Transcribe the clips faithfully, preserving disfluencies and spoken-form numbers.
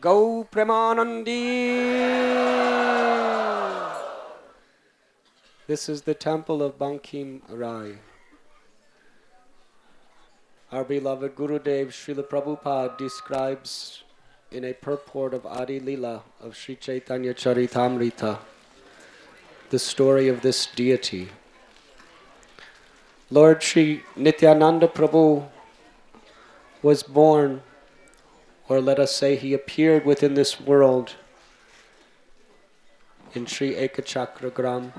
Gau Premanandi. This is the temple of Bankim Rai. Our beloved Gurudev Srila Prabhupada describes in a purport of Adi Lila of Sri Chaitanya Charitamrita the story of this deity. Lord Sri Nityananda Prabhu was born, or let us say he appeared within this world in Sri Ekachakra Gram.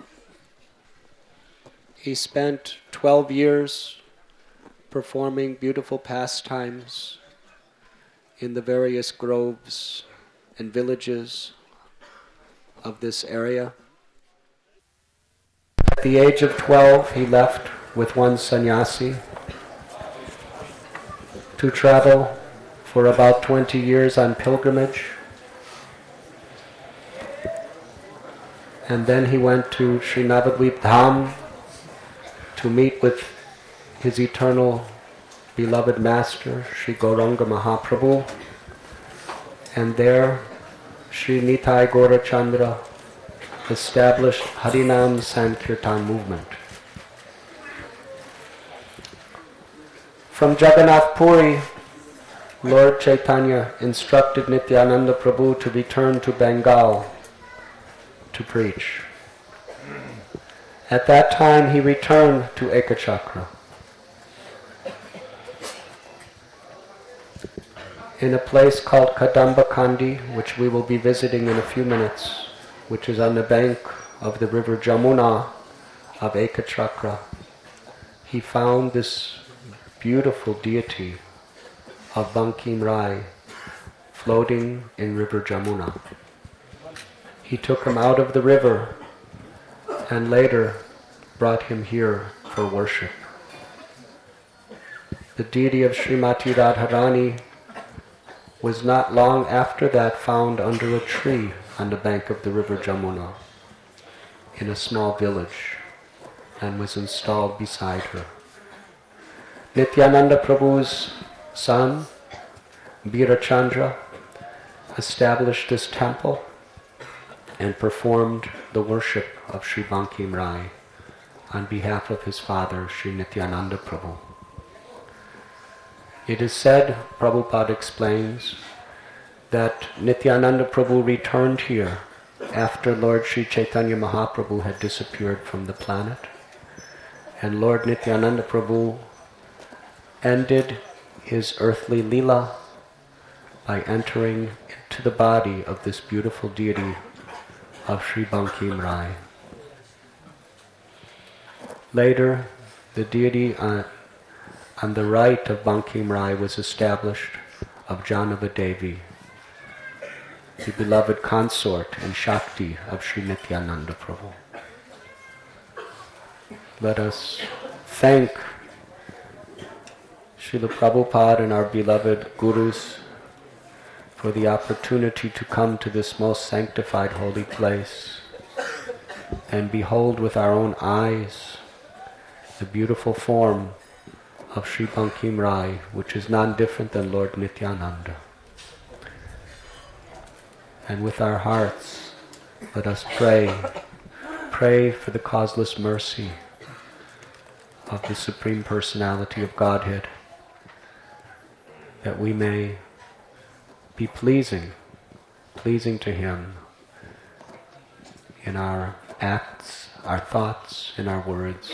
He spent twelve years performing beautiful pastimes in the various groves and villages of this area. At the age of twelve, he left with one sannyasi to travel for about twenty years on pilgrimage. And then he went to Sri Navadvip Dham to meet with his eternal beloved master, Sri Gauranga Mahaprabhu. And there, Sri Nitai Gaurachandra established Harinam Sankirtan movement. From Jagannath Puri, Lord Chaitanya instructed Nityananda Prabhu to return to Bengal to preach. At that time, he returned to Ekachakra. In a place called Kadambakandi, which we will be visiting in a few minutes, which is on the bank of the river Jamuna of Ekachakra, he found this beautiful deity of Bankim Rai floating in river Jamuna. He took him out of the river and later brought him here for worship. The deity of Srimati Radharani was not long after that found under a tree on the bank of the river Jamuna in a small village and was installed beside her. Nityananda Prabhu's son, Birachandra, established this temple and performed the worship of Sri Bankim Rai on behalf of his father, Sri Nityananda Prabhu. It is said, Prabhupada explains, that Nityananda Prabhu returned here after Lord Sri Chaitanya Mahaprabhu had disappeared from the planet, and Lord Nityananda Prabhu ended his earthly lila by entering into the body of this beautiful deity of Sri Bankim Rai. Later, the deity on, on the right of Bankim Rai was established of Janava Devi, the beloved consort and Shakti of Sri Nityananda Prabhu. Let us thank Srila Prabhupada and our beloved Gurus for the opportunity to come to this most sanctified holy place and behold with our own eyes the beautiful form of Sri Bankim Rai, which is none different than Lord Nityananda. And with our hearts, let us pray, pray for the causeless mercy of the Supreme Personality of Godhead, that we may be pleasing, pleasing to Him in our acts, our thoughts, in our words,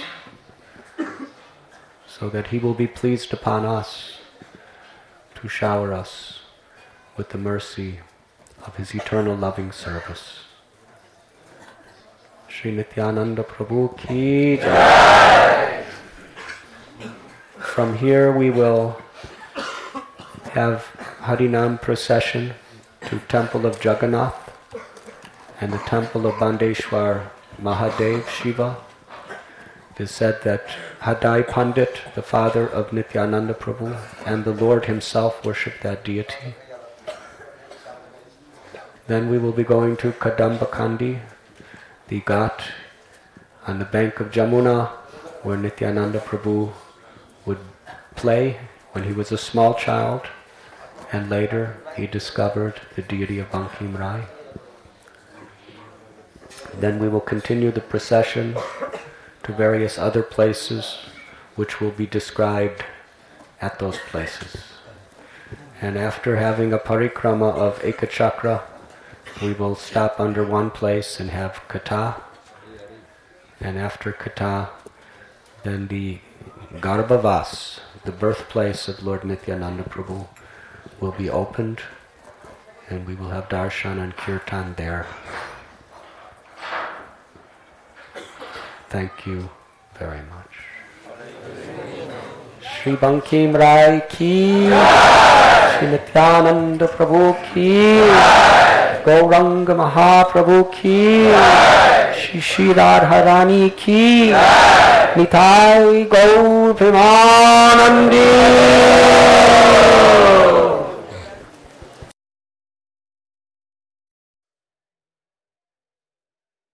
so that He will be pleased upon us to shower us with the mercy of His eternal loving service. Sri Nityananda Prabhu ki jai. From here we will have Harinam procession to Temple of Jagannath and the Temple of Bandeshwar Mahadev Shiva. It is said that Hadai Pandit, the father of Nityananda Prabhu, and the Lord himself worshipped that deity. Then we will be going to Kadambakandi, the ghat on the bank of Jamuna, where Nityananda Prabhu would play when he was a small child, and later he discovered the deity of Bankim Rai. Then we will continue the procession to various other places which will be described at those places. And after having a parikrama of Ekachakra, we will stop under one place and have Katha. And after Katha, then the Garbhavas, the birthplace of Lord Nityananda Prabhu, will be opened, and we will have darshan and kirtan there. Thank you very much. Shri Bankim Rai ki, Shri Nityananda Prabhu ki, Gauranga Mahaprabhu ki, Shri Shri Radharani ki, Nitai Gaur Premanandi.